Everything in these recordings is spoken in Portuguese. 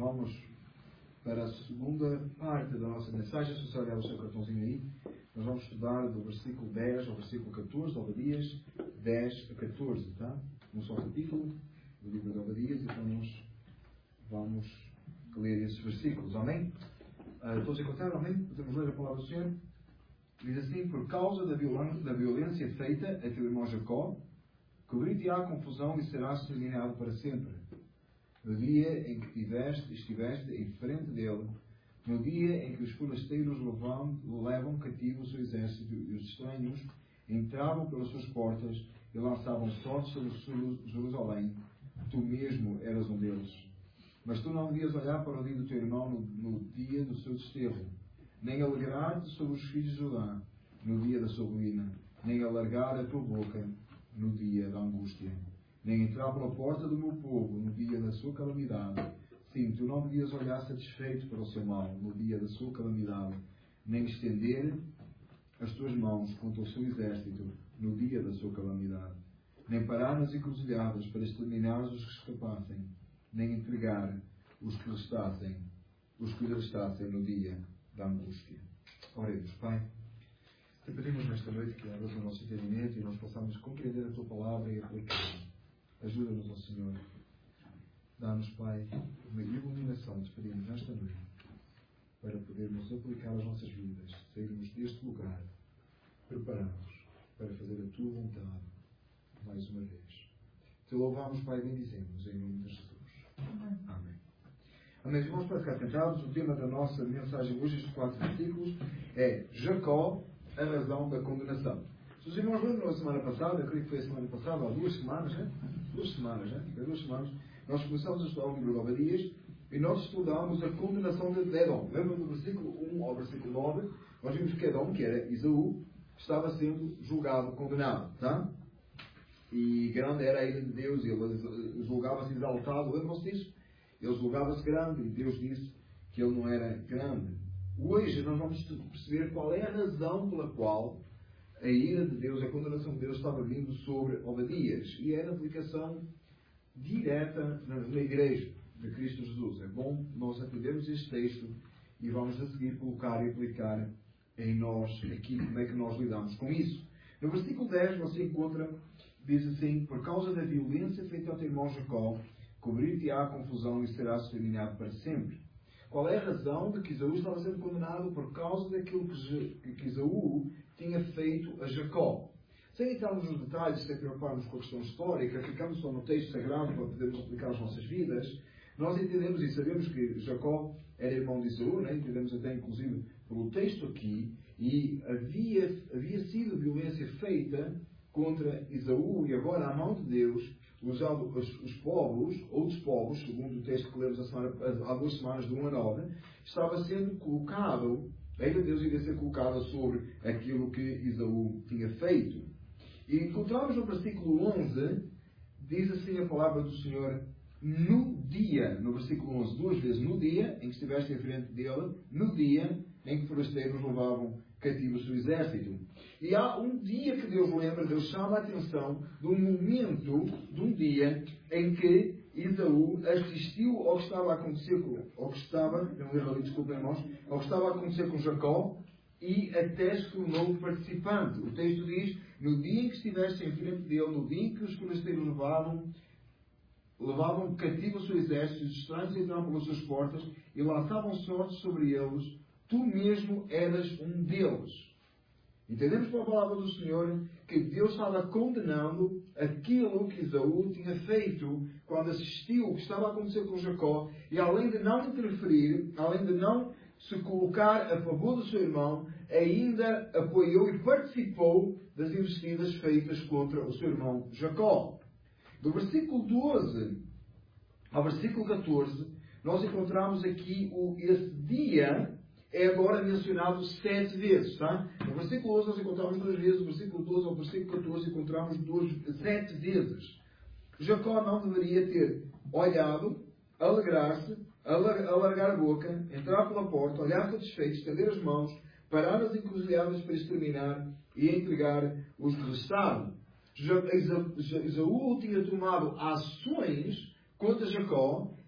Vamos para a segunda parte da nossa mensagem. Se você olhar o seu cartãozinho aí, nós vamos estudar do versículo 10 ao versículo 14, Obadias 10 a 14, tá? Um só capítulo do livro de Obadias, então nós vamos ler esses versículos, amém? Todos encontraram, amém? Podemos ler a palavra do Senhor? Diz assim: por causa da violência feita a teu irmão Jacó, cobrir-te-á confusão e serás exterminado para sempre. No dia em que estiveste em frente dele, no dia em que os forasteiros levam cativo o seu exército e os estranhos entravam pelas suas portas e lançavam sorte sobre Jerusalém, tu mesmo eras um deles. Mas tu não devias olhar para o dia do teu irmão no dia do seu desterro, nem alegrar-te sobre os filhos de Judá no dia da sua ruína, nem alargar a tua boca no dia da angústia, nem entrar pela porta do meu povo no dia da sua calamidade. Sim, tu não devias olhar satisfeito para o seu mal no dia da sua calamidade, nem estender as tuas mãos contra o seu exército no dia da sua calamidade, nem parar nas encruzilhadas para exterminar os que escapassem, nem entregar os que lhe restassem no dia da angústia. Oremos, Pai. Te pedimos nesta noite que abras o nosso entendimento e nós possamos compreender a Tua Palavra e aplicá-la. Ajuda-nos, ó Senhor. Dá-nos, Pai, uma iluminação, te pedimos nesta noite, para podermos aplicar as nossas vidas, sairmos deste lugar preparados para fazer a Tua vontade mais uma vez. Te louvamos, Pai, e bendizemos em nome de Jesus. Amém. Amém. Vamos para ficar sentados. O tema da nossa mensagem hoje, estes 4 versículos, é Jacó, a razão da condenação. Se os irmãos lembram na semana passada, eu creio que foi a semana passada, há 2 semanas, né? 2 semanas, né? Foi 2 semanas, nós começamos a estudar o livro de Obadias e nós estudámos a condenação de Edom. Lembram do versículo 1 ao versículo 9? Nós vimos que Edom, que era Esaú, estava sendo julgado, condenado, tá? E grande era a ira de Deus, e ele julgava-se exaltado. Lembram-se disso? Ele julgava-se grande, e Deus disse que ele não era grande. Hoje nós vamos perceber qual é a razão pela qual a ira de Deus, a condenação de Deus estava vindo sobre Obadias. E é na aplicação direta na igreja de Cristo Jesus. É bom nós aprendermos este texto e vamos a seguir colocar e aplicar em nós aqui como é que nós lidamos com isso. No versículo 10 você encontra, diz assim: por causa da violência feita ao teu irmão Jacó, cobrir-te-á a confusão e serás exterminado para sempre. Qual é a razão de que Esaú estava sendo condenado? Por causa daquilo que Esaú tinha feito a Jacó. Sem entrarmos nos detalhes, sem preocuparmos com a questão histórica, ficamos só no texto sagrado para podermos aplicar as nossas vidas. Nós entendemos e sabemos que Jacó era irmão de Esaú, né? Entendemos até inclusive pelo texto aqui, e havia sido violência feita contra Esaú, e agora a mão de Deus, usando os povos, outros povos, segundo o texto que lemos há 2 semanas, de 1 a 9, estava sendo colocado, a ira de Deus iria ser colocada sobre aquilo que Esaú tinha feito. E encontramos no versículo 11, diz assim a palavra do Senhor: no dia, no versículo 11, 2 vezes, no dia em que estiveste em frente dele, no dia em que forasteiros levavam cativo o seu exército. E há um dia que Deus lembra, Deus chama a atenção de um momento, de um dia em que Esaú assistiu ao que estava a acontecer ao que estava a acontecer com Jacó, e até se tornou participante. O texto diz: no dia em que estiveste em frente dele, no dia em que os forasteiros levavam cativo o seu exército, os estranhos entravam pelas suas portas e lançavam sorte sobre eles, tu mesmo eras um deles. Entendemos pela palavra do Senhor que Deus estava condenando aquilo que Esaú tinha feito quando assistiu o que estava a acontecer com Jacó, e além de não interferir, além de não se colocar a favor do seu irmão, ainda apoiou e participou das investidas feitas contra o seu irmão Jacó. Do versículo 12 ao versículo 14, nós encontramos aqui esse dia é agora mencionado 7 vezes, tá? No versículo 11 nós encontramos 2 vezes, no versículo 12 ao versículo 14 encontramos 7 vezes. Jacó não deveria ter olhado, alegrar-se, alargar a boca, entrar pela porta, olhar satisfeito, estender as mãos, parar nas encruzilhadas para exterminar e entregar os que restavam. Esaú tinha tomado ações contra Jacó,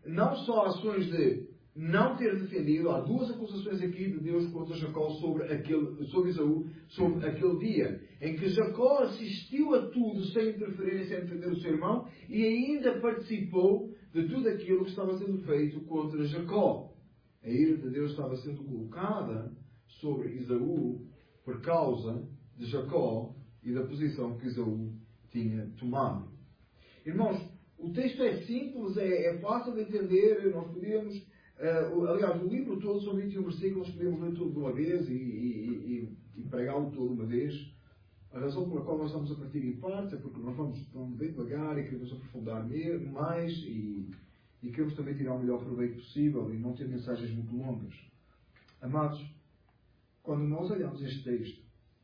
não só ações de não ter defendido, há duas acusações aqui de Deus contra Jacó sobre Esaú, sobre aquele dia, em que Jacó assistiu a tudo sem interferir e sem defender o seu irmão, e ainda participou de tudo aquilo que estava sendo feito contra Jacó. A ira de Deus estava sendo colocada sobre Esaú por causa de Jacó e da posição que Esaú tinha tomado. Irmãos, o texto é simples, é fácil de entender, nós podíamos, aliás, o livro todo são 21 versículos, podemos ler tudo de uma vez e pregá-lo todo de uma vez. A razão pela qual nós estamos a partir em partes é porque nós vamos bem devagar e queremos aprofundar mais e queremos também tirar o melhor proveito possível e não ter mensagens muito longas. Amados, quando nós olhamos este texto,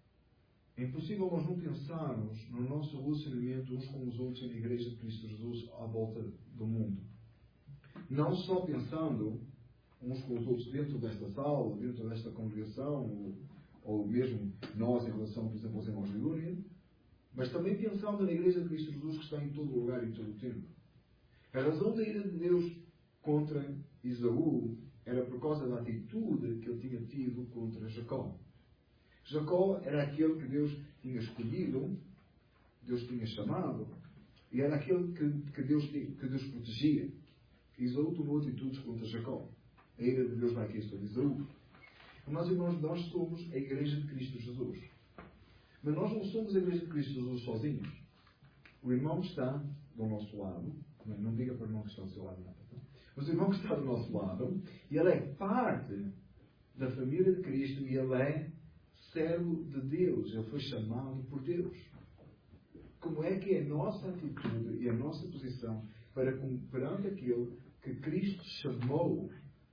é impossível nós não pensarmos no nosso relacionamento uns com os outros na Igreja de Cristo Jesus à volta do mundo. Não só pensando uns com os outros dentro desta sala, dentro desta congregação, ou mesmo nós em relação, por exemplo, aos irmãos de Lúria, mas também pensando na Igreja de Cristo Jesus que está em todo lugar e em todo o tempo. A razão da ira de Deus contra Esaú era por causa da atitude que ele tinha tido contra Jacó. Jacó era aquele que Deus tinha escolhido, Deus tinha chamado, e era aquele que Deus protegia. Esaú tomou atitudes contra Jacó. A ira de Deus vai aqui sobre Esaú. Mas, irmãos, nós somos a Igreja de Cristo Jesus. Mas nós não somos a Igreja de Cristo Jesus sozinhos. O irmão que está do nosso lado, não diga para o irmão que está do seu lado, não. Mas o irmão que está do nosso lado, ele é parte da família de Cristo e ele é servo de Deus. Ele foi chamado por Deus. Como é que é a nossa atitude e a nossa posição perante aquele que Cristo chamou,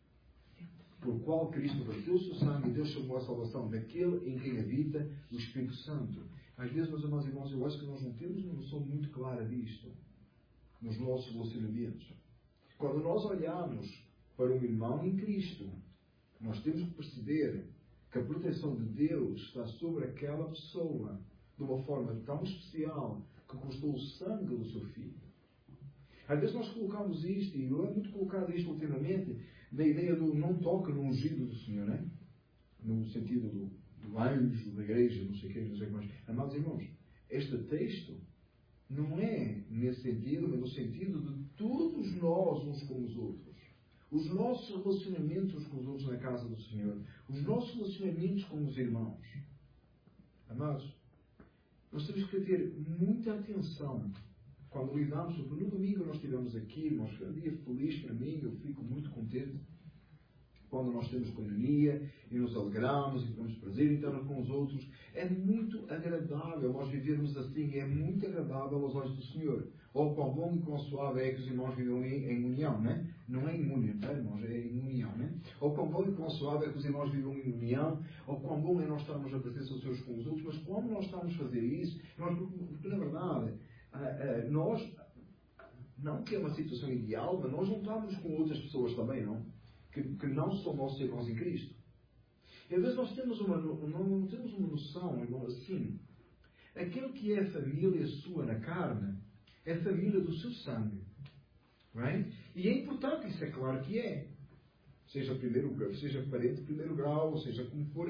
por qual Cristo verteu o seu sangue e Deus chamou a salvação, daquele em quem habita o Espírito Santo? Às vezes, meus amados irmãos, eu acho que nós não temos uma noção muito clara disto nos nossos relacionamentos. Quando nós olhamos para um irmão em Cristo, nós temos que perceber que a proteção de Deus está sobre aquela pessoa de uma forma tão especial que custou o sangue do seu filho. Às vezes nós colocamos isto, e eu é muito colocado isto ultimamente, na ideia do não toque no ungido do Senhor, né? No sentido do anjo da igreja, não sei o que mais. Amados irmãos, este texto não é nesse sentido, mas no sentido de todos nós uns com os outros. Os nossos relacionamentos uns com os outros na casa do Senhor. Os nossos relacionamentos com os irmãos. Amados, nós temos que ter muita atenção quando lidamos, porque no domingo nós estivemos aqui, irmãos, foi um dia feliz para mim, eu fico muito contente quando nós temos coinonia e nos alegramos e temos prazer em estar com os outros. É muito agradável nós vivermos assim, é muito agradável aos olhos do Senhor. Ou quão bom e quão suave é que os irmãos vivam em união, né? Não é em união, tá, irmãos? É em união, né? Ou quão bom e quão suave é que os irmãos vivam em união, ou quão bom é nós estarmos a presença dos seus com os outros, mas como nós estamos a fazer isso, porque na verdade, nós, não que é uma situação ideal, mas nós não estamos com outras pessoas também, não? Que não são nossos irmãos em Cristo. E às vezes nós temos não temos uma noção, irmão, assim. Aquilo que é a família sua na carne, é a família do seu sangue. Right? E é importante, isso é claro que é. Seja parente de primeiro grau, ou seja como for,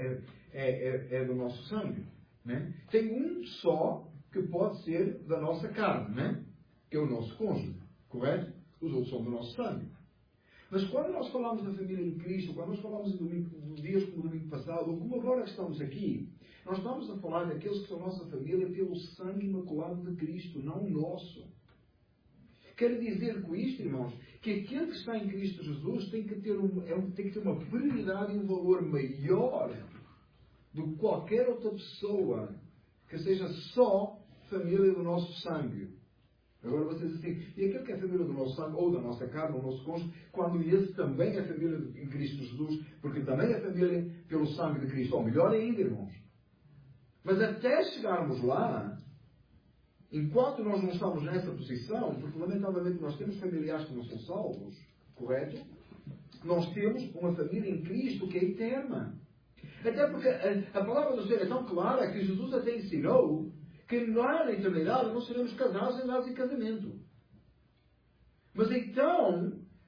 é do nosso sangue. Né? Tem um só que pode ser da nossa carne, né? Que é o nosso cônjuge. Correto? Os outros são do nosso sangue. Mas quando nós falamos da família em Cristo, quando nós falamos de dias como o domingo passado, ou como agora estamos aqui, nós estamos a falar daqueles que são nossa família pelo sangue imaculado de Cristo, não o nosso. Quero dizer com isto, irmãos, que aquele que está em Cristo Jesus tem que ter uma prioridade e um valor maior do que qualquer outra pessoa que seja só família do nosso sangue. Agora vocês assim, e aquele que é a família do nosso sangue, ou da nossa carne, ou do nosso cônjuge, quando esse também é família em Cristo Jesus, porque também é família pelo sangue de Cristo. Ou melhor ainda, irmãos. Mas até chegarmos lá, enquanto nós não estamos nessa posição, porque lamentavelmente nós temos familiares que não são salvos, correto? Nós temos uma família em Cristo que é eterna. Até porque a palavra do Senhor é tão clara que Jesus até ensinou que lá na eternidade não seremos casados em casamento. Mas então,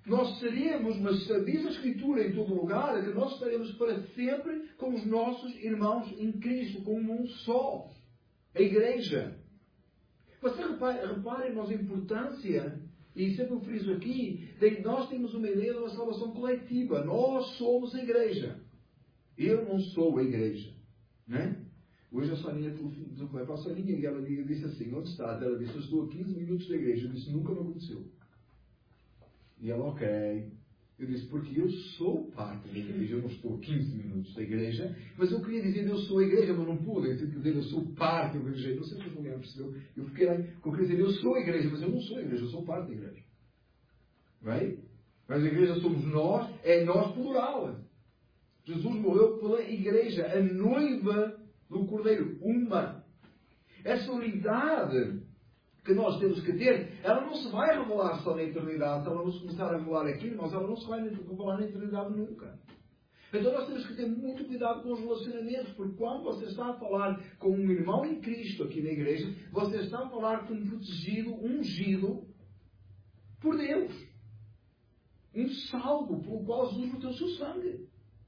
Nós seremos, mas diz a Escritura em todo lugar, que nós estaremos para sempre com os nossos irmãos em Cristo, como um só. A Igreja. Você repare, irmãos, a importância, e sempre eu friso aqui, de que nós temos uma ideia de uma salvação coletiva. Nós somos a Igreja. Eu não sou a Igreja. Não é? Hoje a Soninha telefonou para a Soninha e ela disse assim, onde estás? Ela disse, eu estou a 15 minutos da Igreja. Eu disse, nunca me aconteceu. E ela, ok. Eu disse, porque eu sou parte da Igreja. Eu não estou a 15 minutos da Igreja, mas eu queria dizer, eu sou a Igreja, mas não pude. Eu tive que dizer, eu sou parte da Igreja. Não sei se a mulher percebeu. Eu fiquei lá, eu queria dizer, eu sou a Igreja, mas eu não sou a Igreja, eu sou parte da Igreja. Bem? Mas a Igreja somos nós, é nós plural. Jesus morreu pela Igreja, a noiva do Cordeiro, uma. Essa unidade que nós temos que ter, ela não se vai revelar só na eternidade. Se ela não se começar a revelar aqui, irmãos, ela não se vai revelar na eternidade nunca. Então nós temos que ter muito cuidado com os relacionamentos, porque quando você está a falar com um irmão em Cristo aqui na igreja, você está a falar com um protegido, ungido por Deus. Um salvo pelo qual Jesus meteu o seu sangue.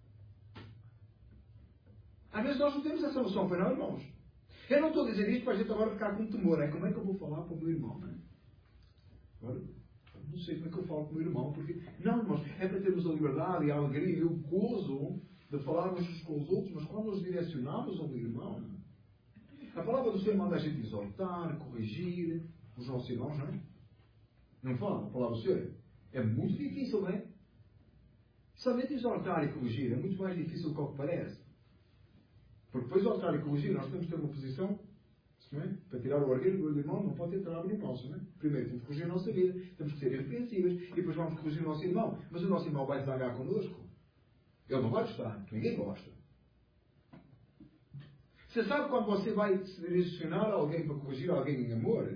Às vezes nós não temos essa noção, não, irmãos? Eu não estou a dizer isto para a gente agora ficar com temor. É como é que eu vou falar para o meu irmão, não é? Agora, não sei como é que eu falo com o meu irmão, porque... Não, irmãos, é para termos a liberdade e a alegria e o gozo de falarmos uns com os outros, mas quando nos direcionamos ao meu irmão, a palavra do Senhor manda a gente exortar, corrigir os nossos irmãos, não é? Não fala a palavra do Senhor? É muito difícil, não é? Somente exortar e corrigir é muito mais difícil do que o que parece. Porque depois de exortar e corrigir, nós temos que ter uma posição, não é? Para tirar o argueiro do irmão, não pode ter trabalho no nosso, não é? Primeiro temos que corrigir a nossa vida, temos que ser irrepreensíveis, e depois vamos corrigir o nosso irmão. Mas o nosso irmão vai zangar connosco. Ele não vai gostar, ninguém gosta. Você sabe quando você vai direcionar alguém para corrigir alguém em amor?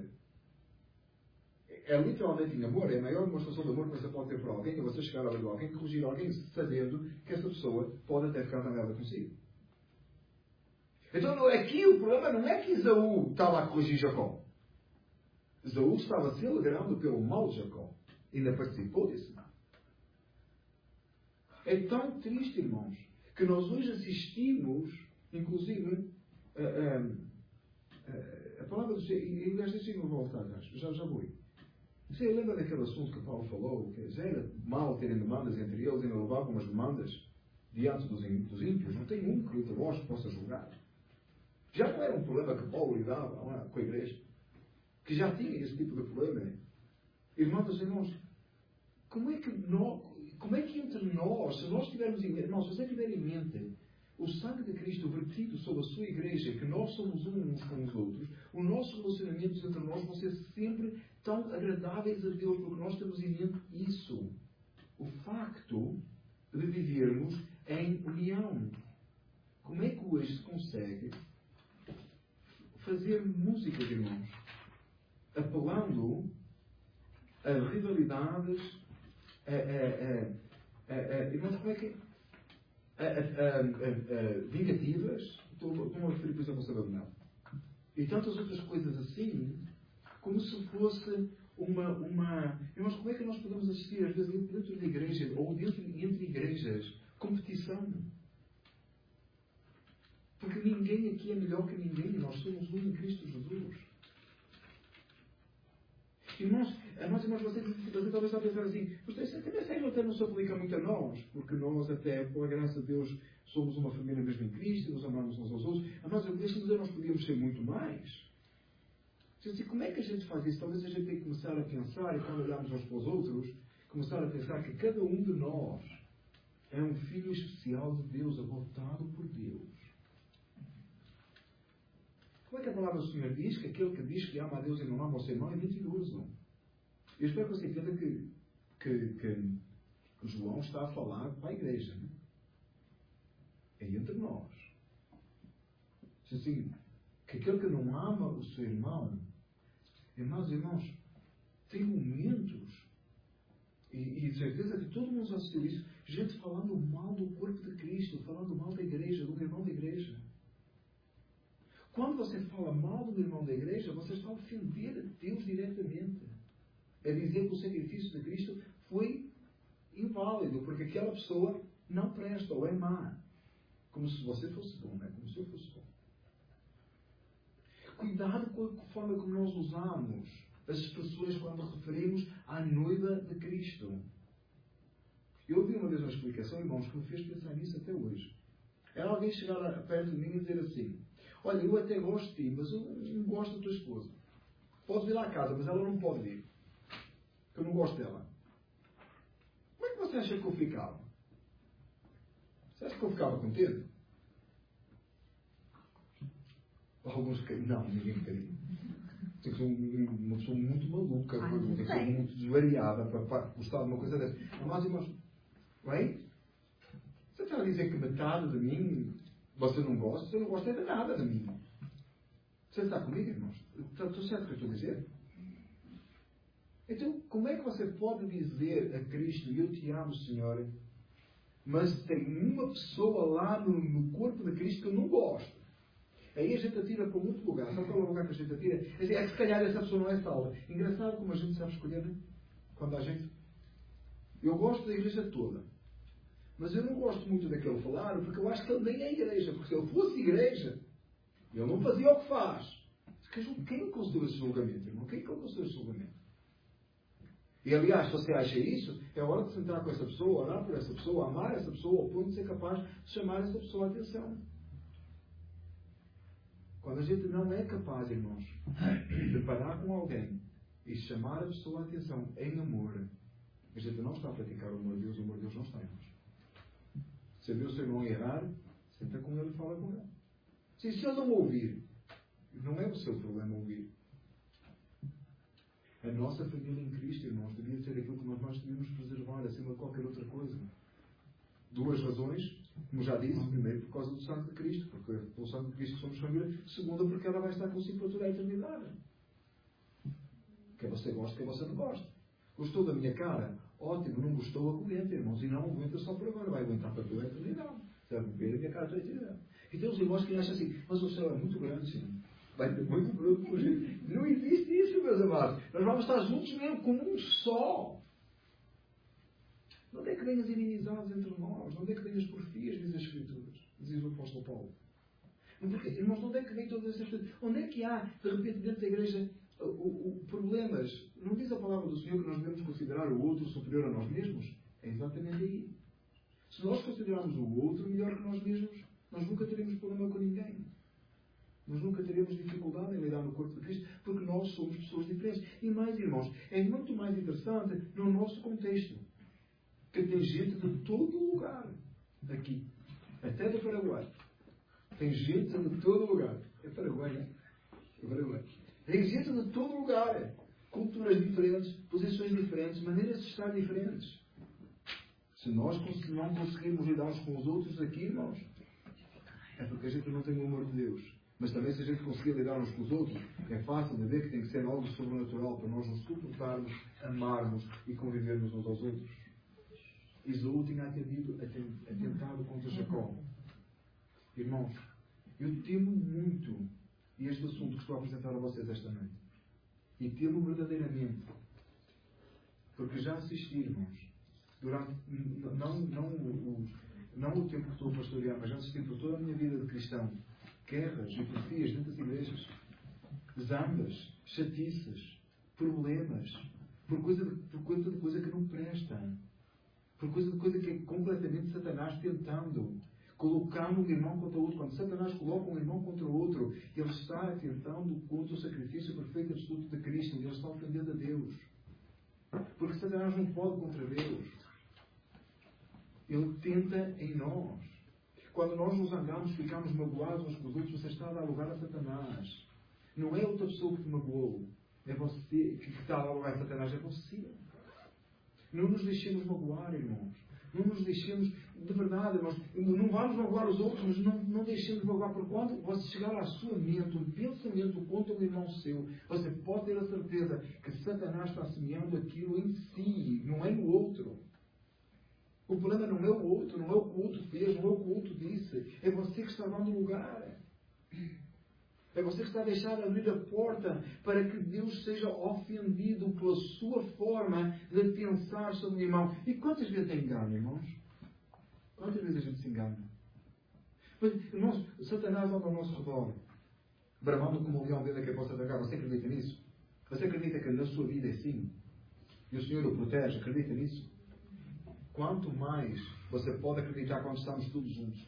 É literalmente em amor, é a maior demonstração de amor que você pode ter por alguém, é você chegar ao lado de alguém, corrigir alguém, sabendo que essa pessoa pode até ficar zangada consigo. Então aqui o problema não é que Esaú estava a corrigir Jacó. Esaú estava se alegrando pelo mal de Jacó. Ainda participou desse mal. É tão triste, irmãos, que nós hoje assistimos, inclusive, a palavra do Senhor, e deixa eu voltar atrás, já vou. Você lembra daquele assunto que Paulo falou, que já era mal terem demandas entre eles, ainda levavam umas demandas diante dos ímpios? Não tem um que entre vós possa julgar. Já não era um problema que Paulo lidava com a igreja, que já tinha esse tipo de problema. Irmãos, como é que entre nós, se nós tivermos em mente, irmãos, se você tiver em mente o sangue de Cristo vertido sobre a sua igreja, que nós somos uns com os outros, os nossos relacionamentos entre nós vão ser sempre tão agradáveis a Deus, porque nós temos em mente isso. O facto de vivermos em união. Como é que hoje se consegue fazer música, irmãos, apelando a rivalidades, irmãos, como é que vingativas? Estou a referir, por exemplo, ao Sabadão. E tantas outras coisas assim, como se fosse Irmãos, como é que nós podemos assistir, às vezes, dentro da igreja, ou entre igrejas, competição? Porque ninguém aqui é melhor que ninguém. Nós somos um em Cristo Jesus. Irmãos, vocês talvez estão a pensar assim, mas até não se aplica muito a nós, porque nós até, pela graça de Deus, somos uma família mesmo em Cristo, nos amamos uns aos outros. Deixa-me dizer, nós podíamos ser muito mais. Assim, como é que a gente faz isso? Talvez a gente tenha que começar a pensar, e quando olharmos uns para os outros, começar a pensar que cada um de nós é um filho especial de Deus, adotado por Deus. Como é que a palavra do Senhor diz que aquele que diz que ama a Deus e não ama o seu irmão é mentiroso? Eu espero que você entenda que João está a falar para a igreja. Né? É entre nós. Assim, que aquele que não ama o seu irmão, irmãos, tem momentos, e de certeza que todo mundo já assistiu isso, gente falando mal do corpo de Cristo, falando mal da igreja, do irmão da igreja. Quando você fala mal do irmão da igreja, você está a ofender a Deus diretamente. É dizer que o sacrifício de Cristo foi inválido, porque aquela pessoa não presta ou é má. Como se você fosse bom, não é? Como se eu fosse bom. Cuidado com a forma como nós usamos as expressões quando referimos à noiva de Cristo. Eu ouvi uma vez uma explicação, irmãos, que me fez pensar nisso até hoje. Era alguém chegar perto de mim e dizer assim: olha, eu até gosto de ti, mas eu não gosto da tua esposa. Podes vir lá à casa, mas ela não pode vir. Porque eu não gosto dela. Como é que você acha que eu ficava? Você acha que eu ficava contente? Alguns querem. Não, ninguém queria. Tem que ser uma pessoa muito maluca, tem que ser muito desvariada para gostar de uma coisa dessa. Mas, irmãos, bem? Você está a dizer que metade de mim você não gosta? Você não gosta de nada de mim. Você está comigo, irmãos? Estou certo o que eu estou a dizer? Então, como é que você pode dizer a Cristo: eu te amo, Senhor, mas tem uma pessoa lá no corpo de Cristo que eu não gosto? Aí a gente atira para um outro lugar. Sabe qual é o lugar que a gente atira? É que se calhar essa pessoa não é salva. Engraçado como a gente sabe escolher, né? Quando a gente... Eu gosto da igreja toda. Mas eu não gosto muito daquele falar, porque eu acho que ele nem é igreja. Porque se ele fosse igreja, ele não fazia o que faz. Quem concedeu esse julgamento, irmão? Quem concedeu esse julgamento? E aliás, se você acha isso, é hora de sentar com essa pessoa, orar por essa pessoa, amar essa pessoa, ao ponto de ser capaz de chamar essa pessoa a atenção. Quando a gente não é capaz, irmãos, de parar com alguém e chamar a pessoa a atenção em amor, a gente não está a praticar o amor de Deus não está, irmãos. Se vê o seu irmão errar, senta com ele e fala com ele. Se ele não ouvir, não é o seu problema ouvir. A nossa família em Cristo, irmãos, devia ser aquilo que nós devíamos preservar acima de qualquer outra coisa. Duas razões, como já disse: primeiro, por causa do sangue de Cristo, porque é pelo sangue de Cristo que somos família. Segunda, porque ela vai estar consigo para toda a eternidade. Quer você goste, quer você não goste. Gostou da minha cara? Ótimo. Não gostou, aguenta, irmãos. E não aguenta só por agora, vai aguentar para toda a eternidade. Você vai ver a minha cara toda a eternidade. E tem uns irmãos que acham assim: mas o céu é muito grande, sim. Vai ter muito grande por gente. Não existe isso, meus amados. Nós vamos estar juntos mesmo, como um só. De onde é que vêm as inimizades entre nós? De onde é que vêm as porfias, diz as Escrituras? Diz o apóstolo Paulo. Porque, irmãos, de onde é que vêm todas essas coisas? Onde é que há, de repente, dentro da igreja, problemas? Não diz a palavra do Senhor que nós devemos considerar o outro superior a nós mesmos? É exatamente aí. Se nós considerarmos o outro melhor que nós mesmos, nós nunca teremos problema com ninguém. Nós nunca teremos dificuldade em lidar no corpo de Cristo, porque nós somos pessoas diferentes. E mais, irmãos, é muito mais interessante no nosso contexto, que tem gente de todo lugar. Aqui. Até do Paraguai. Tem gente de todo lugar. É Paraguai, não é? É Paraguai. Tem gente de todo lugar. Culturas diferentes, posições diferentes, maneiras de estar diferentes. Se nós não conseguirmos lidar uns com os outros aqui, irmãos, é porque a gente não tem o amor de Deus. Mas também, se a gente conseguir lidar uns com os outros, é fácil de ver que tem que ser algo sobrenatural para nós nos suportarmos, amarmos e convivermos uns aos outros. Esaú tinha atentado contra Jacó. Irmãos, eu temo muito este assunto que estou a apresentar a vocês esta noite. E temo verdadeiramente. Porque já assisti, irmãos, durante, não o tempo que estou a pastorear, mas já assisti por toda a minha vida de cristão, guerras e porfias dentro das igrejas, zangas, chatices, problemas, por conta de coisa que não presta, por coisa de coisa que é completamente Satanás tentando colocar um irmão contra o outro. Quando Satanás coloca um irmão contra o outro, ele está tentando contra o sacrifício perfeito e absoluto de Cristo, ele está ofendendo a Deus, porque Satanás não pode contra Deus. Ele tenta em nós. Quando nós nos zangamos, ficamos magoados uns com os outros, você está a dar lugar a Satanás. Não é outra pessoa que te magoou. É você que está a dar lugar a Satanás. É você. Não nos deixemos magoar, irmãos. Não nos deixemos, de verdade, nós não vamos magoar os outros, mas não deixemos magoar. Por quando você chegar à sua mente um pensamento contra um irmão seu, você pode ter a certeza que Satanás está semeando aquilo em si, não é no outro. O problema não é o outro, não é o que o outro fez, não é o que o outro disse. É você que está dando lugar. É você que está a deixar abrir a porta para que Deus seja ofendido pela sua forma de pensar sobre o irmão. E quantas vezes é engano, irmãos? Quantas vezes a gente se engana? Mas, irmãos, Satanás anda ao nosso redor, bramando como um leão vendo a quem possa atacar. Você acredita nisso? Você acredita que na sua vida é assim? E o Senhor o protege? Acredita nisso? Quanto mais você pode acreditar quando estamos todos juntos.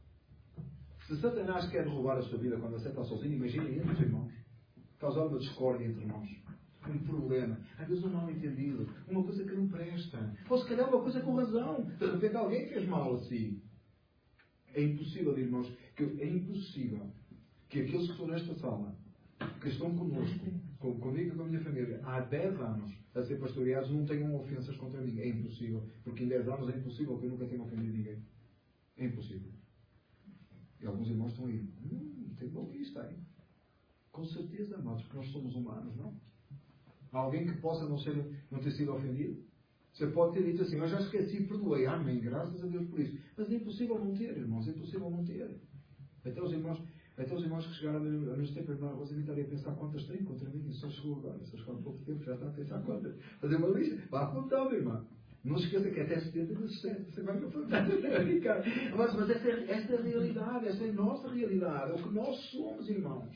Se Satanás quer roubar a sua vida quando você está sozinho, imagine entre os irmãos. Causar uma discórdia entre irmãos. Um problema. Às vezes um mal entendido. Uma coisa que não presta. Ou se calhar uma coisa com razão. De repente alguém fez mal a si. É impossível, irmãos, é impossível que aqueles que estão nesta sala, que estão connosco, comigo e com a minha família, há 10 anos a ser pastoreados, não tenham ofensas contra mim. É impossível. Porque em 10 anos é impossível que eu nunca tenha ofendido ninguém. É impossível. E alguns irmãos estão aí. Tem boa vista aí. Com certeza, amados, porque nós somos humanos, não? Há alguém que possa não ter sido ofendido? Você pode ter dito assim, eu já esqueci, perdoei, amém, graças a Deus por isso. Mas é impossível não ter, irmãos, é impossível não ter. Até os irmãos que chegaram a menos tempo, irmão, você estaria a pensar quantas tem contra mim, e só chegou agora, só chegou há pouco tempo, já está a pensar quantas. Fazer uma lista, vá apontando, irmão. Não se esqueça que até 70 vezes 7. Você vai me apontar. Mas esta é a realidade, esta é a nossa realidade, é o que nós somos, irmãos.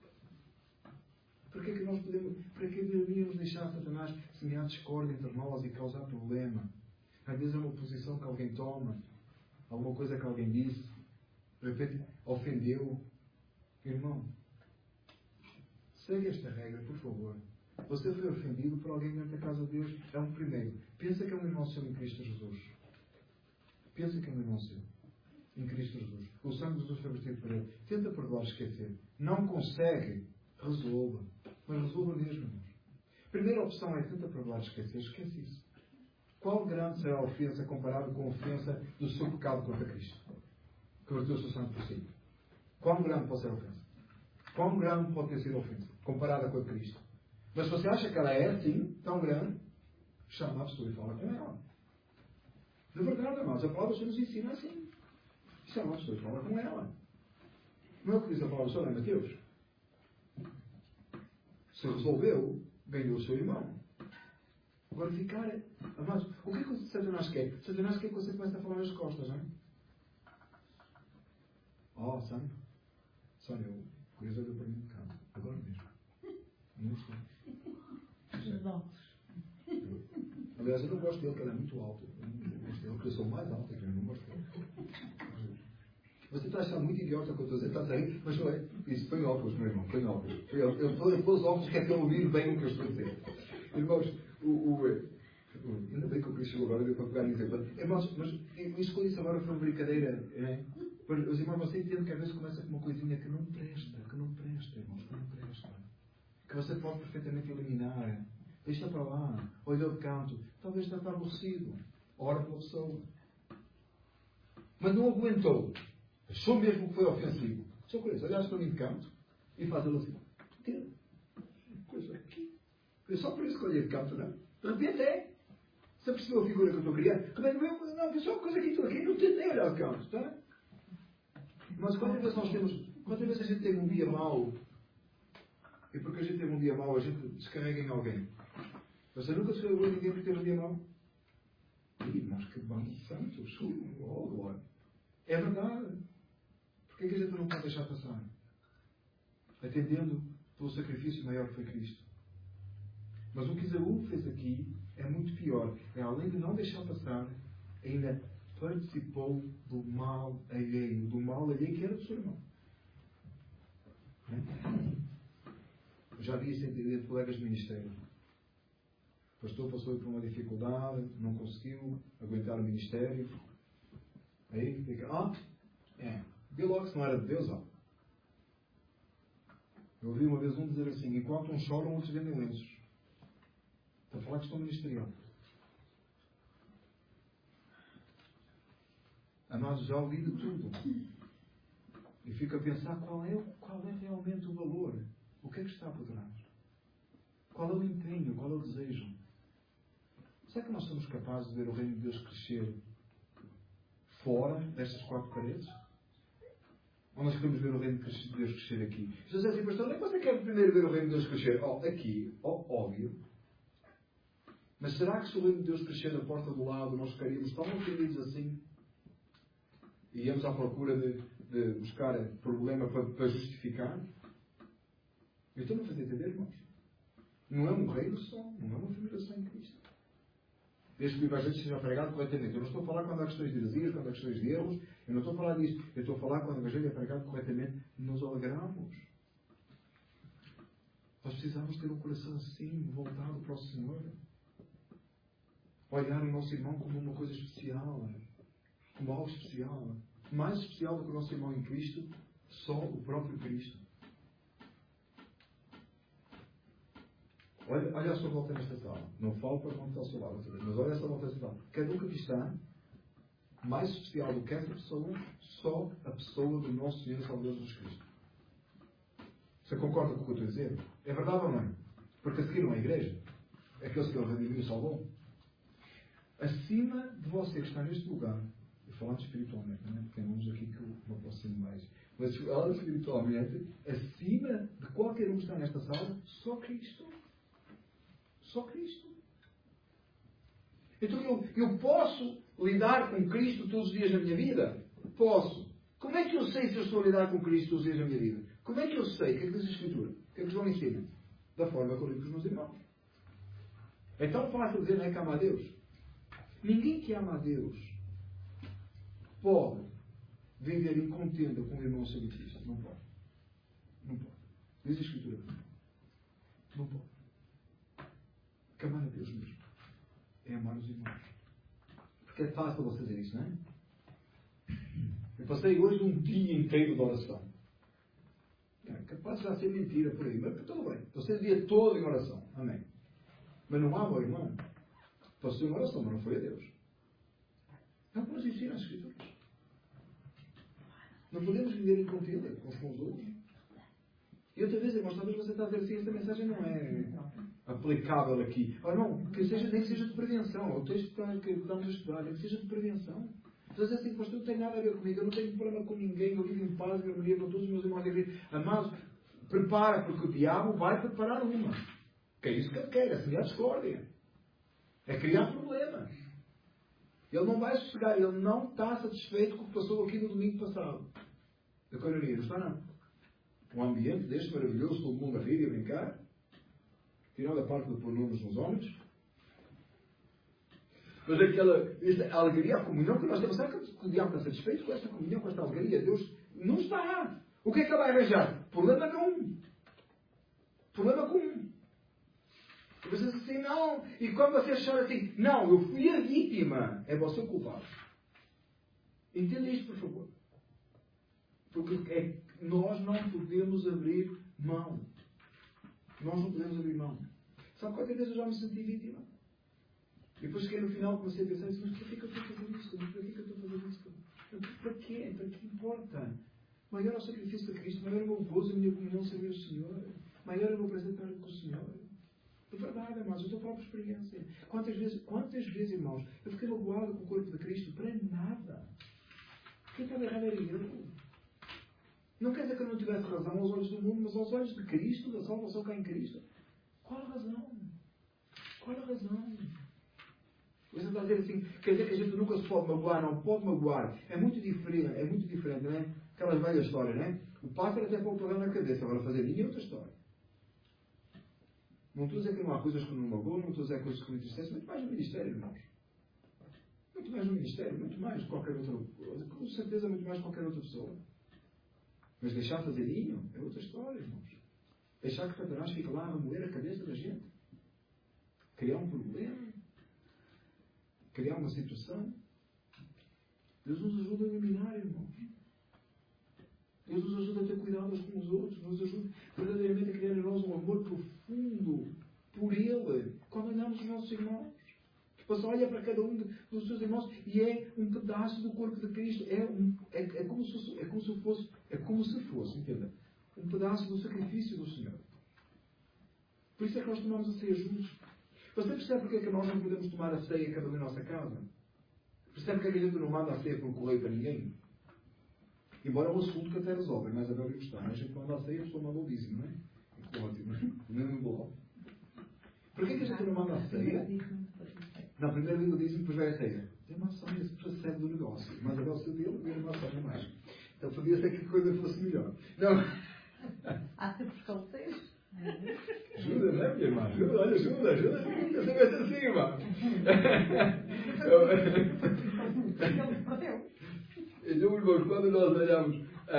Para que deveríamos deixar Satanás semear discórdia entre nós e causar problema? Às vezes é uma posição que alguém toma, alguma coisa que alguém disse, de repente ofendeu. Irmão, segue esta regra, por favor. Você foi ofendido por alguém dentro da casa de Deus, é um primeiro. Pensa que é um irmão seu em Cristo Jesus. Pensa que é um irmão seu em Cristo Jesus. O sangue de Jesus foi vertido por ele. Tenta perdoar, esquecer. Não consegue, resolva. Mas resolva mesmo, irmãos. Primeira opção é tenta perdoar, esquecer. Esquece isso. Qual grande será a ofensa comparado com a ofensa do seu pecado contra Cristo? Que verteu o seu sangue por si. Quão grande pode ser a ofensa? Quão grande pode ter sido a ofensa comparada com a de Cristo? Mas se você acha que ela é assim, tão grande, chama a pessoa e fala com ela. De verdade, amados, a palavra do Senhor nos ensina assim. Chama a pessoa e fala com ela. Não é o que diz a palavra do Senhor em Mateus? Se resolveu, ganhou o seu irmão. Agora ficar, amados, o que é que o Satanás quer? O Satanás quer que você comece a falar nas costas, não é? Sónia, eu queria olhar para mim de casa. Agora mesmo. Não estou. Aliás, eu não gosto dele, porque ele é muito alto. Eu não gosto dele, porque eu sou mais alto que ele, não gosto dele. Você está achando muito idiota o que eu estou a dizer, está a sair, mas não é. Isso, põe óculos, meu irmão, põe óculos. Eu pôs óculos que é para eu ouvir bem o que eu estou a dizer. Irmãos, ainda bem que o Cristo chegou agora, deu para pegar em exemplo. Irmãos, mas isso que eu disse agora foi uma brincadeira. Os irmãos, você entende que às vezes começa com uma coisinha que não presta, irmãos, que não presta. Que você pode perfeitamente eliminar. Deixa para lá, olha de canto. Talvez está aborrecido. Ora pela pessoa. Mas não aguentou. Achou mesmo que foi ofensivo. Só por isso, olhaste para mim de canto e faz ele assim. Tira. Coisa aqui. Foi só por isso que olhei de canto, não? De repente é. Você percebeu a figura que eu estou a criar? Não, foi só uma coisa aqui, estou aqui. Não tentei olhar de canto, está? Mas quantas vezes a gente teve um dia mau, e porque a gente teve um dia mau, a gente descarrega em alguém. Você nunca se falou a ninguém por ter um dia mau? Irmãos, que bom, santos, oh, glória. É verdade. Porquê que a gente não pode deixar passar? Atendendo pelo sacrifício maior que foi Cristo. Mas o que Esaú fez aqui é muito pior. É, além de não deixar passar, ainda participou do mal alheio. Do mal alheio que era do seu irmão. Já vi isso entre colegas de ministério. O pastor passou por uma dificuldade, não conseguiu aguentar o ministério. Aí fica, viu logo que não era de Deus, Eu ouvi uma vez um dizer assim, enquanto uns choram, outros vendem lenços. Está a falar de questão ministerial. Amados, já ouvi de tudo. E fico a pensar qual é realmente o valor. O que é que está por trás? Qual é o empenho? Qual é o desejo? Será que nós somos capazes de ver o reino de Deus crescer fora destas 4 paredes? Ou nós queremos ver o reino de Deus crescer aqui? Se você diz assim, pastor, nem você quer primeiro ver o reino de Deus crescer? Aqui, óbvio. Mas será que se o reino de Deus crescer na porta do lado, nós ficaríamos tão ofendidos assim? E íamos à procura de buscar problema para justificar? Eu estou-me a fazer entender, irmãos? Não é um reino só, não é uma família só em Cristo. Desde que o Evangelho seja pregado corretamente. Eu não estou a falar quando há questões de heresias, quando há questões de erros. Eu não estou a falar disso. Eu estou a falar quando o Evangelho é pregado corretamente. Nos alegramos. Nós precisamos ter um coração assim, voltado para o Senhor. Olhar o nosso irmão como uma coisa especial. Como algo especial. Mais especial do que o nosso irmão em Cristo, só o próprio Cristo. Olha a sua volta nesta sala. Não falo para quando está ao seu lado, mas olha a sua volta nesta sala. Cada um que aqui está, mais especial do que essa pessoa, só a pessoa do nosso Senhor e Salvador Jesus Cristo. Você concorda com o que eu estou a dizer? É verdade ou não é? Porque a seguir não é a igreja. É aquele que ele redimiu e salvou. Acima de você que está neste lugar, eu falando espiritualmente, não é? Porque tem nomes aqui que eu me aproximo mais. Mas falando espiritualmente, acima de qualquer um que está nesta sala, só Cristo. Só Cristo. Então eu posso lidar com Cristo todos os dias da minha vida? Posso. Como é que eu sei se eu estou a lidar com Cristo todos os dias da minha vida? Como é que eu sei? O que é que diz a Escritura? O que é que João ensina? Da forma que eu lido com os meus irmãos. É tão fácil dizer, não é que ama a Deus. Ninguém que ama a Deus pode viver em contenda com o irmão sobre Cristo. Não pode. Não pode. Diz a Escritura. Não pode. Porque amar a Deus mesmo é amar os irmãos. Porque é fácil você dizer isso, não é? Eu passei hoje um dia inteiro de oração. É capaz de já ser mentira por aí, mas tudo bem. Passei o dia todo em oração. Amém. Mas não ama o irmão. Passou em oração, mas não foi a Deus. Não podemos ensinar as Escrituras. Não podemos viver em contenda uns com os outros. E outra vez, irmãos, talvez você está a dizer assim, esta mensagem não é aplicável aqui. Ou não, que seja, nem que seja de prevenção. O texto que estamos a estudar, nem que seja de prevenção. Você diz assim, pastor, não tem nada a ver comigo, eu não tenho problema com ninguém, eu vivo em paz e harmonia com todos os meus irmãos. Amados, prepara, porque o diabo vai preparar uma. Que é isso que ele quer, é semear discórdia. É criar problema. Ele não vai sossegar, ele não está satisfeito com o que passou aqui no domingo passado. Da coronavírus, não está não. Um ambiente deste maravilhoso, todo mundo a rir e a brincar, tirando a parte de pôr nomes nos homens. Mas esta alegria, a comunhão que nós temos, será que o diabo está satisfeito com esta comunhão, com esta alegria? Deus não está. O que é que ele vai arranjar? Problema comum. Problema comum. E você diz assim, não. E quando você chora assim, não, eu fui a vítima, é você o culpado. Entenda isto, por favor. Porque nós não podemos abrir mão. Nós não podemos abrir mão. Sabe quantas vezes eu já me senti vítima? E depois cheguei no final e comecei a pensar, mas para que eu estou a fazer isto? Para que eu estou a fazer isto? Para quê? Para que importa? Maior é o sacrifício de Cristo, maior é o meu gozo, a minha comunhão servir o Senhor. Maior é o meu prazer estar com o Senhor. É verdade, irmãos, a tua própria experiência. Quantas vezes, irmãos, eu fiquei magoado com o corpo de Cristo para nada. Quem estava errado era eu. Não quer dizer que eu não tivesse razão aos olhos do mundo, mas aos olhos de Cristo, da salvação cá em Cristo. Qual a razão? Qual a razão? Você está a dizer assim, quer dizer que a gente nunca se pode magoar, não pode magoar. É muito diferente, não é? Aquela velha história, não é? O pássaro até pôr o problema na cabeça, agora fazer linha é outra história. Não estou a dizer que não há coisas que não magoam, não estou a dizer coisas que me entristecem, muito mais no ministério, irmãos. Muito mais no ministério, muito mais de qualquer outra coisa, com certeza muito mais de qualquer outra pessoa. Mas deixar fazer linho é outra história, irmãos. Deixar que Satanás fique lá a moer a cabeça da gente. Criar um problema. Criar uma situação. Deus nos ajuda a eliminar, irmãos. Deus nos ajuda a ter cuidado uns com os outros. Nos ajuda verdadeiramente a criar em nós um amor profundo por Ele. Quando olhamos os nossos irmãos. Você olha para cada um dos seus irmãos e é um pedaço do corpo de Cristo. É como se fosse, entenda? Um pedaço do sacrifício do Senhor. Por isso é que nós tomamos a ceia juntos. Você percebe porque é que nós não podemos tomar a ceia cada um em nossa casa? Percebe porque é que a gente não manda a ceia por correio para ninguém? Embora é um assunto que até resolve, mas a Bíblia gostar. Mas a gente manda a ceia, a pessoa manda o dízimo, não é? Ótimo. Mesmo bloco. Porquê que a gente não manda a ceia? Não, primeiro vem o dízimo, depois vai a ceia. Tem maçã, esse procede do negócio. Mas o negócio dele vem a maçã a mais. Então podia ser que a coisa fosse melhor. Não. Há sempre os calceiros. Ajuda, não é, minha irmã? Ajuda, olha, ajuda. Eu sei ver assim, irmã. Então, irmãos, quando nós olhamos.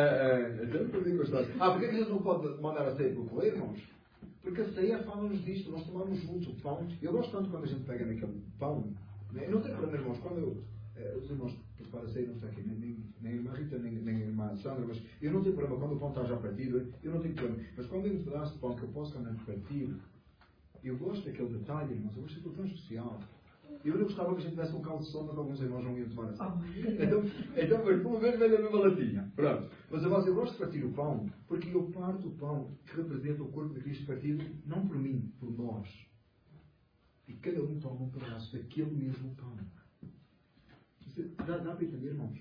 Porquê que a gente não pode mandar a ceia pelo correio, irmãos? Porque a ceia fala-nos disto, nós tomamos juntos o pão. Eu gosto tanto quando a gente pega naquele pão. Eu não tenho problema, irmãos, quando os irmãos preparam a ceia, não está aqui, nem a irmã Rita, nem a irmã Sandra, mas eu não tenho problema quando o pão está já partido, eu não tenho problema. Mas quando eu me pedaço de pão que eu posso também partir, eu gosto daquele detalhe, irmãos, eu gosto daquilo tão especial. Eu não gostava que a gente tivesse um caldo de sopa que alguns irmãos não iam tomar a ceia. Então, mas pelo menos vem da mesma latinha. Pronto. Mas eu gosto de partir o pão, porque eu parto o pão que representa o corpo de Cristo partido, não por mim, por nós. E cada um toma um pedaço daquele mesmo pão. Dá para entender, irmãos?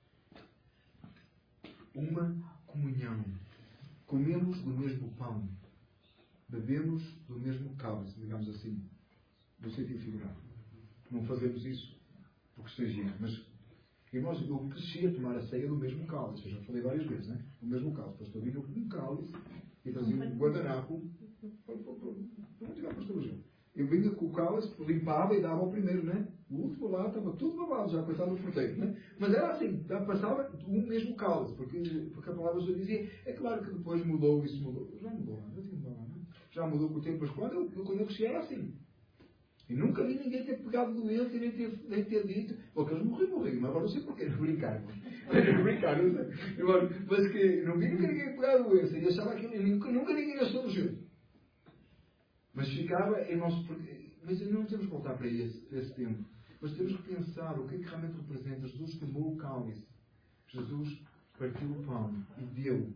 Uma comunhão. Comemos do mesmo pão. Bebemos do mesmo cálice, digamos assim. No sentido figurado. Não fazemos isso por questões de mas, irmãos, eu cresci a tomar a ceia do mesmo cálice. Eu já falei várias vezes, né? O mesmo cálice. O pastor vinha com um cálice e trazia um guardanapo para motivar o pastor João. Eu vinha com o cálice, limpava e dava ao primeiro, né? O último lá estava tudo babado, já coitado no fruteiro, né? Mas era assim, passava o mesmo cálice, porque a palavra já dizia, é claro que depois mudou, isso mudou. Já mudou, já mudou com o tempo, mas quando eu cresci era assim. E nunca vi ninguém ter pegado doença e nem ter dito, porque eles morreram, mas agora não sei porquê, não brincar, não sei. Mas que não vi nunca ninguém pegar doença e achava aquilo, nunca ninguém achou do jeito. Mas ficava em nosso. Mas não temos que voltar para esse tempo. Mas temos que pensar o que é que realmente representa. Jesus tomou o cálice. Jesus partiu o pão e deu.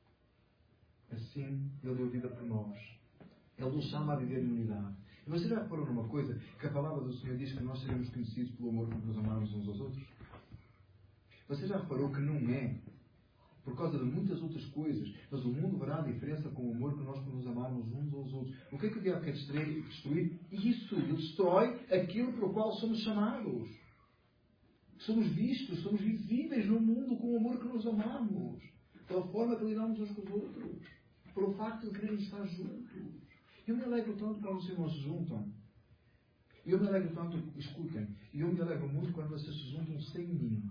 Assim, Ele deu vida por nós. Ele nos chama a viver em unidade. E você já reparou numa coisa? Que a palavra do Senhor diz que nós seremos conhecidos pelo amor que nos amarmos uns aos outros? Você já reparou que não é por causa de muitas outras coisas, mas o mundo verá a diferença com o amor que nós nos amarmos uns aos outros. O que é que o diabo quer destruir? Isso, ele destrói aquilo para o qual somos chamados. Somos vistos, somos visíveis no mundo com o amor que nos amamos. Pela forma que lidamos uns com os outros. Pelo facto de querermos estar juntos. Eu me alegro tanto quando os irmãos se juntam. Eu me alegro tanto, escutem, e eu me alegro muito quando vocês se juntam sem mim.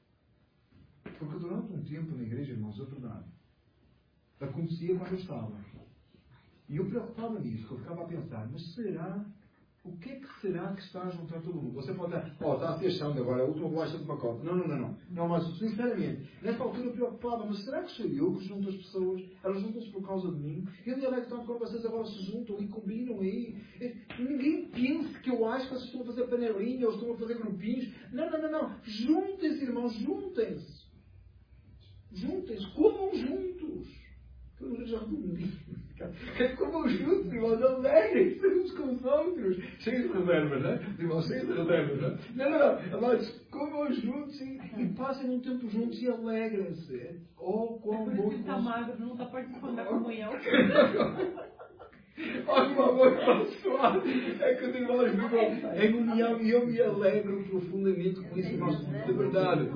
Porque durante um tempo na igreja, irmãos, é verdade, acontecia quando eu estava. E eu preocupava nisso, eu ficava a pensar, mas será, o que é que será que está a juntar todo mundo? Você pode estar, está a ser achando agora a última bolacha de pacote. Não, mas sinceramente, nessa altura eu preocupava, mas será que sou eu que junto as pessoas? Elas juntam-se por causa de mim? Eu me alegro tanto quando vocês agora se juntam e combinam aí. Ninguém pense que eu acho que vocês estão a fazer panelinha ou estão a fazer grupinhos. Não. Juntem-se, irmãos, juntem-se. Juntem-se, comam juntos. Eu já comam juntos, irmãos, alegrem-se uns com os outros. Cheios de reservas, não é? Irmãos, cheios de reservas, não é? Não. Mas comam juntos e passem um tempo juntos e alegrem-se. Oh, quão bom. Está magro, não está participando da comunhão. Olha o amor pessoal. É que os irmãos vivam em união e eu me alegro profundamente com isso, irmãos. De verdade,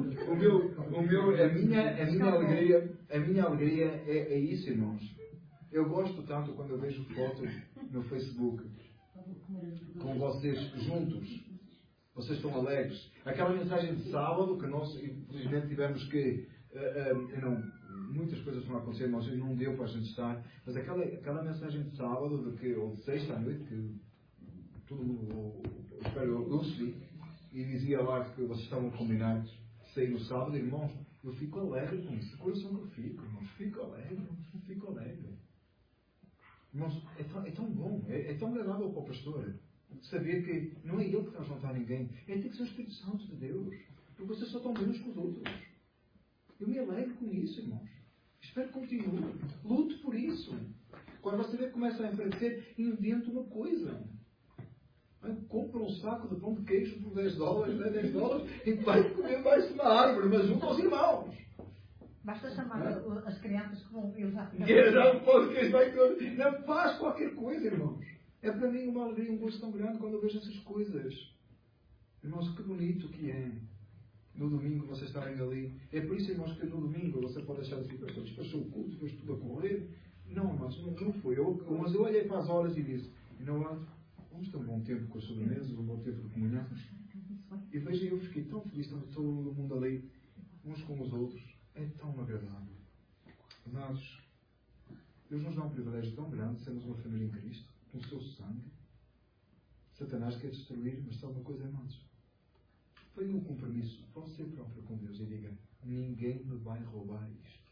a minha alegria é isso, irmãos. Eu gosto tanto quando eu vejo fotos no Facebook com vocês juntos. Vocês estão alegres. Aquela mensagem de sábado que nós, infelizmente, tivemos que. Muitas coisas estão a acontecer, mas não deu para a gente estar. Mas aquela mensagem de sábado, ou de sexta à noite, que todo mundo, eu recebi, e dizia lá que vocês estavam combinados de sair no sábado, irmãos, eu fico alegre com isso. O coração que eu fico, irmãos, fico alegre. Irmãos, é tão bom, é tão agradável para o pastor saber que não é ele que está a juntar ninguém, tem que ser o Espírito Santo de Deus, porque vocês só estão bem uns com os outros. Eu me alegro com isso, irmãos. Espero que continue. Lute por isso. Quando você vê que começa a enfraquecer, inventa uma coisa. Compra um saco de pão de queijo por $10, $10, e vai comer mais uma árvore, mas junto aos irmãos. Basta chamar as crianças que vão eu já não posso que vai todo. Não faz qualquer coisa, irmãos. É para mim uma alegria, um gosto tão grande quando eu vejo essas coisas. Irmãos, que bonito que é. No domingo vocês estarem ali. É por isso, irmãos, que no domingo você pode deixar assim, pastor, despachou o culto, fez tudo a correr. Não, irmãos, não foi. Mas eu olhei para as horas e disse, vamos ter um bom tempo com as sobremesas, um bom tempo de comunhão. E veja, eu fiquei tão feliz, estava todo mundo ali, uns com os outros. É tão agradável. Amados, Deus nos dá um privilégio tão grande, sermos uma família em Cristo, com o seu sangue. Satanás quer destruir, mas sabe uma coisa, amados? Tenha um compromisso, você próprio com Deus, e diga, ninguém me vai roubar isto.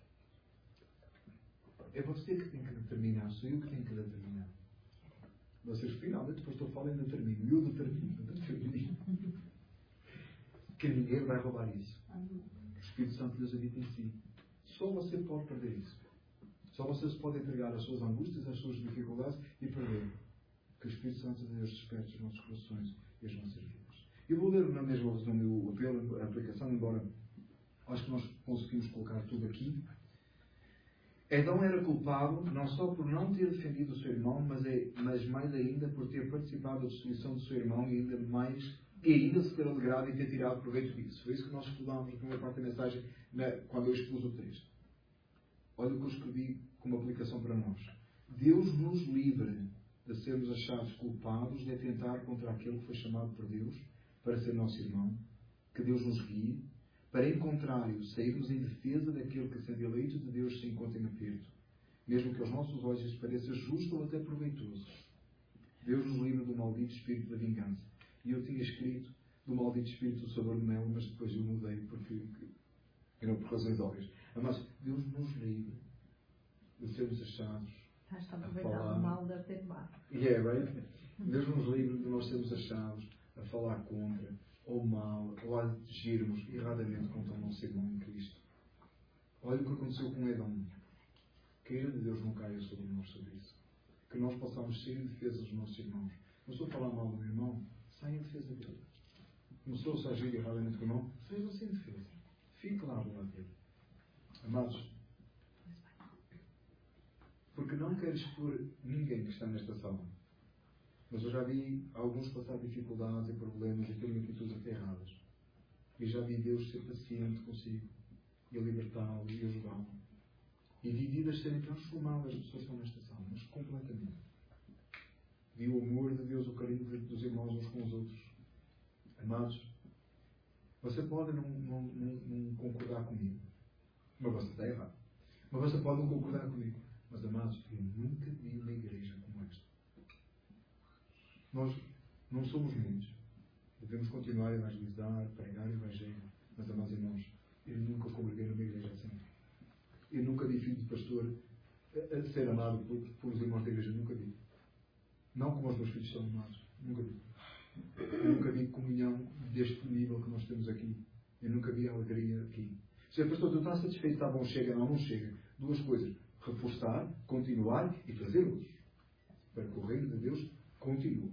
É você que tem que determinar, sou eu que tenho que determinar. Vocês finalmente, depois estou falando, determino. Eu determino. Que ninguém vai roubar isso. O Espírito Santo Deus habita em si. Só você pode perder isso. Só você se pode entregar às suas angústias, às suas dificuldades e perder. Que o Espírito Santo de Deus desperte os nossos corações e as nossas vidas. Eu vou ler na mesma resumo o apelo, a aplicação, embora acho que nós conseguimos colocar tudo aqui. Adão era culpado não só por não ter defendido o seu irmão, mas mais ainda por ter participado da destruição do seu irmão e ainda se ter alegrado e ter tirado proveito disso. Foi isso que nós estudámos na primeira parte da mensagem, quando eu expus o texto. Olha o que eu escrevi como aplicação para nós. Deus nos livre de sermos achados culpados de atentar contra aquele que foi chamado por Deus para ser nosso irmão. Que Deus nos guie. Para, em contrário, sairmos em defesa daquele que, sendo eleito de Deus, se encontra em aperto. Mesmo que aos nossos olhos isso pareça justo ou até proveitoso. Deus nos livra do maldito espírito da vingança. E eu tinha escrito do maldito espírito do sabor de mel, mas depois eu mudei porque eram por razões óbvias. Mas Deus nos livre de sermos achados está a aproveitado falar... o mal deve ter mal. Right? Deus nos livre de nós sermos achados a falar contra, ou mal, ou a agirmos erradamente contra o nosso irmão em Cristo. Olha o que aconteceu com Edom. Que a ira de Deus não caia sobre nós sobre isso. Que nós possamos ser em defesa dos nossos irmãos. Não estou a falar mal do meu irmão, saia em defesa dele. Começou-se a agir erradamente com o irmão, seja você em defesa. Fique lá do lado dele. Amados, porque não quero expor ninguém que está nesta sala. Mas eu já vi alguns passar dificuldades e problemas e terem atitudes até erradas. E já vi Deus ser paciente consigo. E libertá-lo e ajudá-lo. E vi vidas serem transformadas as pessoas que estão nesta sala. Mas completamente. Vi o amor de Deus, o carinho dos irmãos uns com os outros. Amados, você pode não concordar comigo. Mas você está errado. Mas você pode não concordar comigo. Mas, amados, eu nunca vi uma igreja como esta. Nós não somos muitos. Devemos continuar a evangelizar, pregar o Evangelho. Mas, amados irmãos, eu nunca congreguei numa igreja assim. Eu nunca vi filho de pastor a ser amado por os irmãos da igreja. Nunca vi. Não como os meus filhos são amados. Nunca vi. Eu nunca vi comunhão deste nível que nós temos aqui. Eu nunca vi alegria aqui. Senhor pastor, tu estás satisfeito? Está bom, chega. Não chega. Duas coisas. Reforçar, continuar e trazer outros. Para que o reino de Deus continue.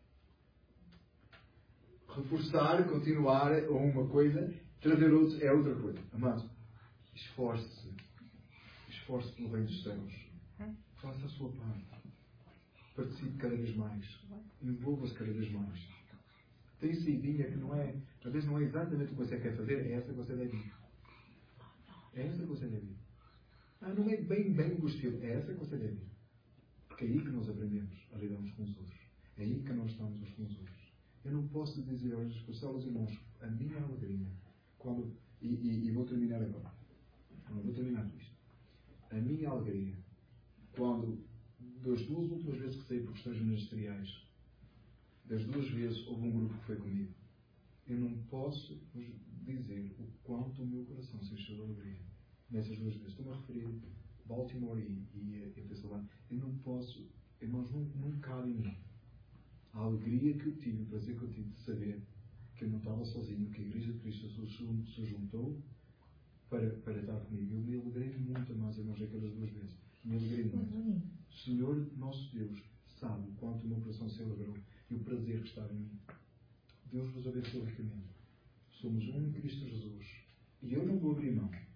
Reforçar, continuar é uma coisa, trazer outros é outra coisa. Amado, esforce-se. Esforce-se pelo reino dos céus. Faça a sua parte. Participe cada vez mais. Envolva-se cada vez mais. Tem saidinha que não é, às vezes não é exatamente o que você quer fazer, é essa que você deve ir. É essa que você deve ir. Não é bem o estilo, é essa que você deve ir. Porque é aí que nós aprendemos a lidar uns com os outros. É aí que nós estamos uns com os outros. Eu não posso dizer aos esforçados irmãos, a minha alegria, quando, e vou terminar agora. Não vou terminar com isto. A minha alegria, quando, das duas últimas vezes que saí por questões ministeriais, das duas vezes houve um grupo que foi comigo. Eu não posso dizer o quanto o meu coração se encheu de alegria nessas duas vezes. Estou-me a referir a Baltimore e a Pensilvânia. Eu não posso, irmãos, não cabe em mim. A alegria que eu tive, o prazer que eu tive de saber que eu não estava sozinho, que a Igreja de Cristo se juntou para estar comigo. Eu me alegrei muito mais, irmãos, aquelas duas vezes. Me alegrei muito. O Senhor, nosso Deus, sabe o quanto o meu coração se alegrou e o prazer que estava em mim. Deus vos abençoe ricamente. Somos um em Cristo Jesus. E eu não vou abrir mão.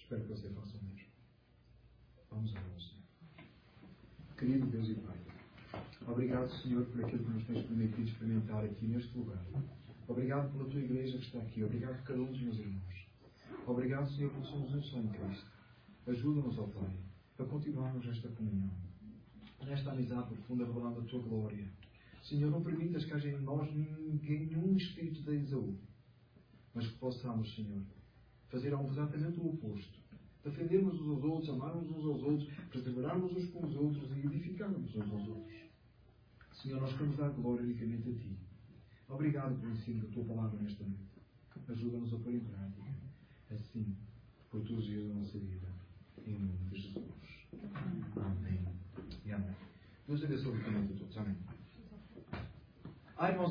Espero que você faça o mesmo. Vamos orar ao Senhor. Querido Deus e Pai, obrigado, Senhor, por aquilo que nos tens permitido experimentar aqui neste lugar. Obrigado pela tua igreja que está aqui. Obrigado por cada um dos meus irmãos. Obrigado, Senhor, porque somos um só em Cristo. Ajuda-nos, ó Pai, a continuarmos nesta comunhão, nesta amizade profunda, revelando a tua glória. Senhor, não permitas que haja em nós nenhum espírito de Esaú, mas que possamos, Senhor, fazer algo exatamente o oposto. Defendermos uns aos outros, amarmos uns aos outros, perseverarmos uns com os outros e edificarmos uns aos outros. Senhor, nós queremos dar glória unicamente a Ti. Obrigado pelo ensino da Tua palavra nesta noite. Ajuda-nos a pôr em prática. Assim, por Tuas dias da nossa vida. Em nome de Jesus. Amém. E amém. Deus abençoe a todos. Amém.